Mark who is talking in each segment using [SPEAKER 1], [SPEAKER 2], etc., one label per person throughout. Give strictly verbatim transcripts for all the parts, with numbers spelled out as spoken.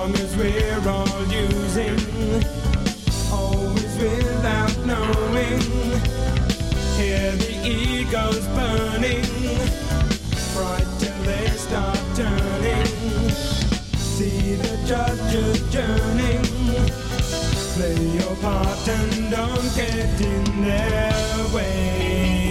[SPEAKER 1] song as we're all using, always without knowing. Hear the egos burning, fright till they start turning. See the judge adjourning. Play your part and don't get in their way.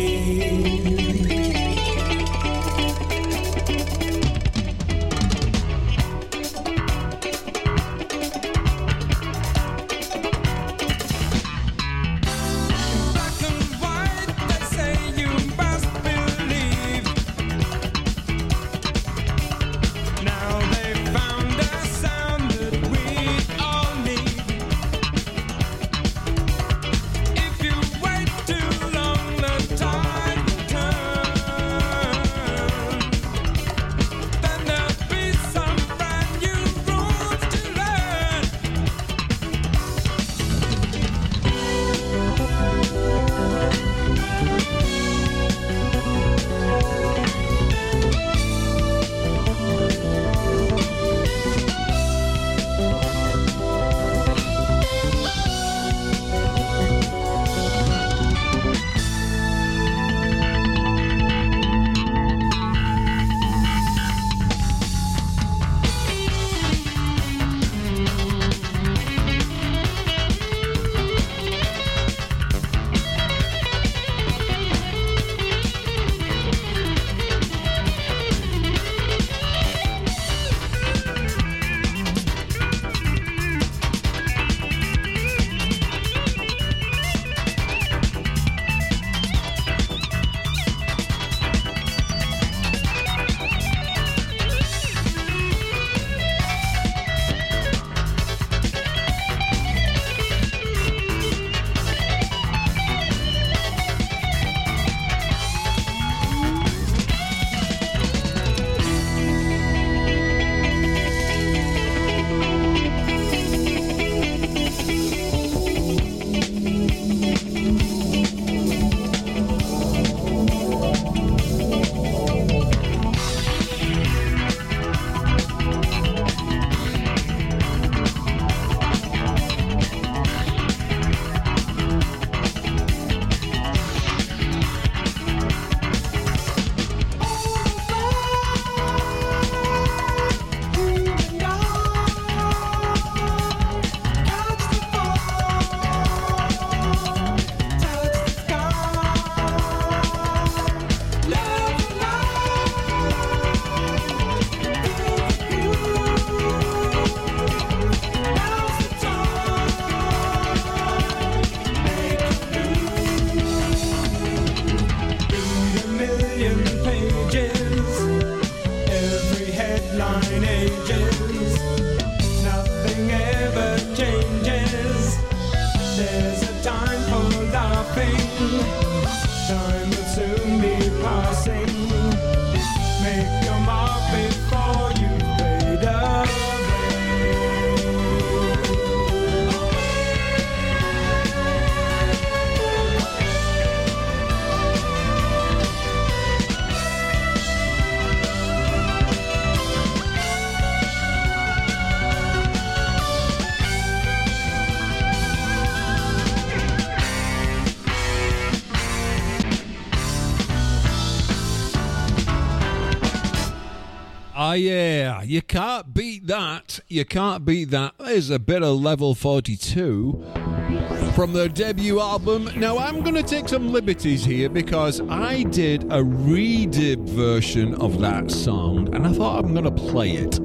[SPEAKER 2] Ah, yeah, you can't beat that. You can't beat that. There's a bit of Level forty-two from their debut album. Now, I'm going to take some liberties here because I did a redib version of that song and I thought I'm going to play it.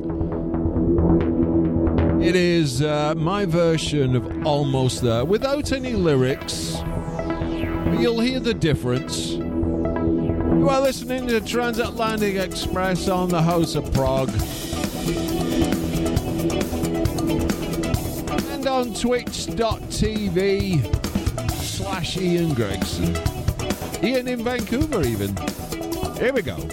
[SPEAKER 2] It is uh, my version of Almost There without any lyrics. But you'll hear the difference. You are listening to Transatlantic Express on the House of Prog. And on twitch.tv slash Ian Gregson. Ian in Vancouver even. Here we go.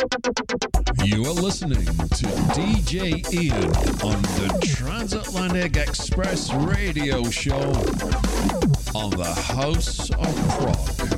[SPEAKER 2] You are listening to D J Ian on the Transatlantic Express Radio Show on the House of Prog.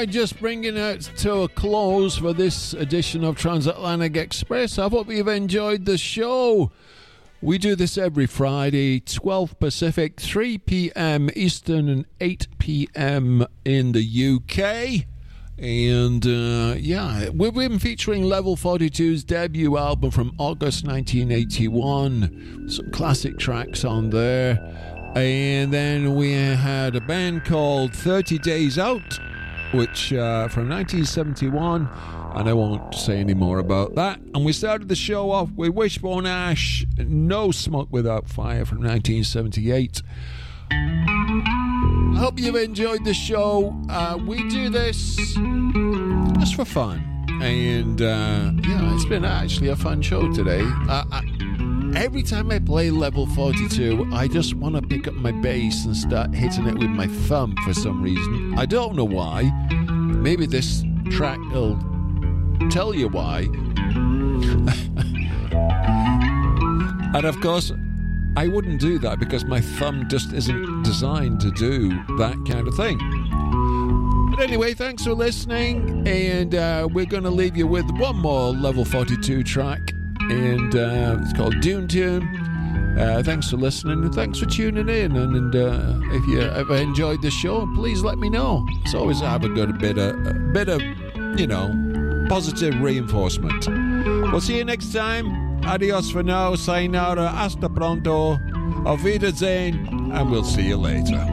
[SPEAKER 2] right, just bringing it to a close for this edition of Transatlantic Express. I hope you've enjoyed the show. We do this every Friday, twelve Pacific, three p.m. Eastern and eight p.m. in the U K. And, uh, yeah, we've been featuring Level forty-two's debut album from August nineteen eighty-one. Some classic tracks on there. And then we had a band called thirty days Out, which uh, from nineteen seventy-one, and I won't say any more about that. And we started the show off with Wishbone Ash, No Smoke Without Fire from nineteen seventy-eight. I hope you've enjoyed the show. Uh, we do this just for fun. And uh, yeah, it's been actually a fun show today. Uh, I, every time I play Level forty-two, I just want to pick up my bass and start hitting it with my thumb for some reason. I don't know why. Maybe this track will tell you why. And of course, I wouldn't do that because my thumb just isn't designed to do that kind of thing. But anyway, thanks for listening, and uh, we're going to leave you with one more Level forty-two track, and uh, it's called Dune Tune. Uh, thanks for listening, and thanks for tuning in, and, and uh, if you ever enjoyed the show, please let me know. It's always have a good bit of, a bit of, you know, positive reinforcement. We'll see you next time. Adios for now, sayonara, hasta pronto, auf Wiedersehen, and we'll see you later.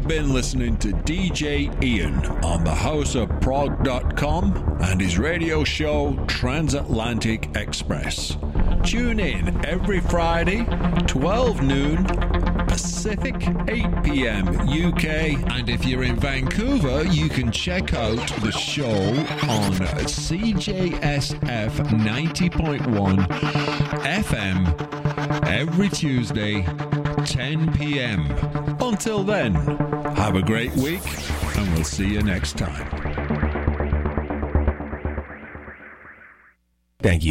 [SPEAKER 2] have been listening to D J Ian on the house of prog dot com and his radio show Transatlantic Express. Tune in every Friday, twelve noon Pacific, eight p.m. U K. And if you're in Vancouver, you can check out the show on C J S F ninety point one F M every Tuesday, ten p.m. Until then, have a great week, and we'll see you next time.
[SPEAKER 3] Thank you.